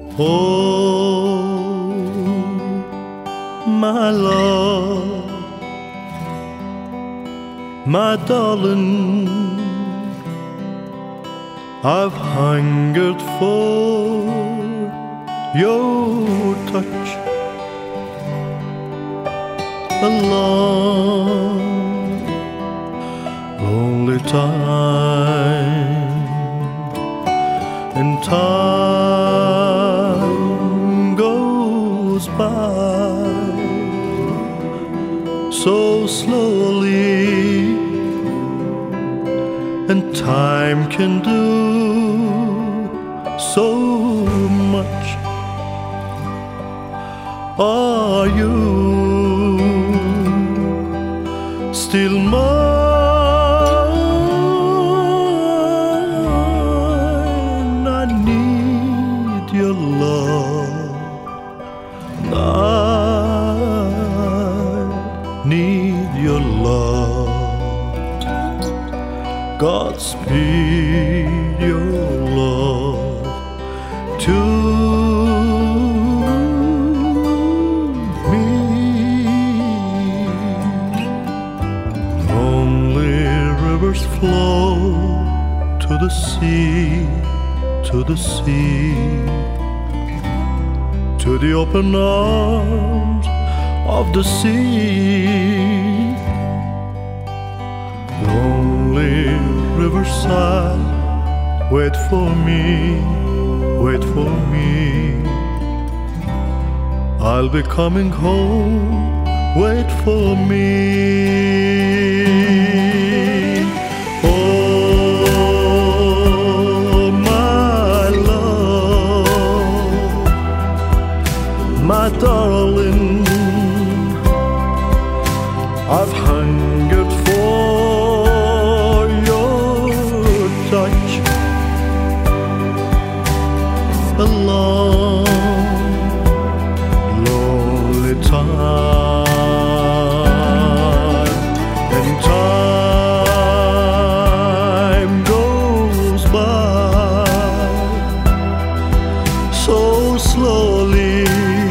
Oh, my love, my darling, I've hungered for your touch a long, lonely time, and time goes by so slowly, and time can do so much. Are you still mine? I need your love. I need your love. Godspeed your love to me. Lonely rivers flow to the sea, to the sea, to the open arms of the sea. Lonely riverside, wait for me, wait for me. I'll be coming home, wait for me. Oh, my love, my darling, I've hungered for your touch a long, lonely time, and time goes by so slowly,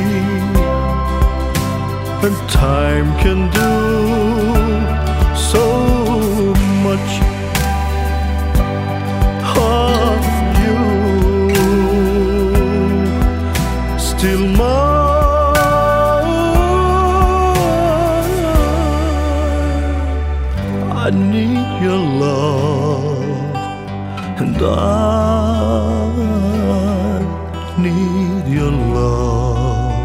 and time can do so much. Are you still mine? I need your love, and I need your love.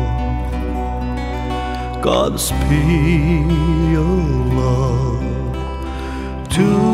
Godspeed your love to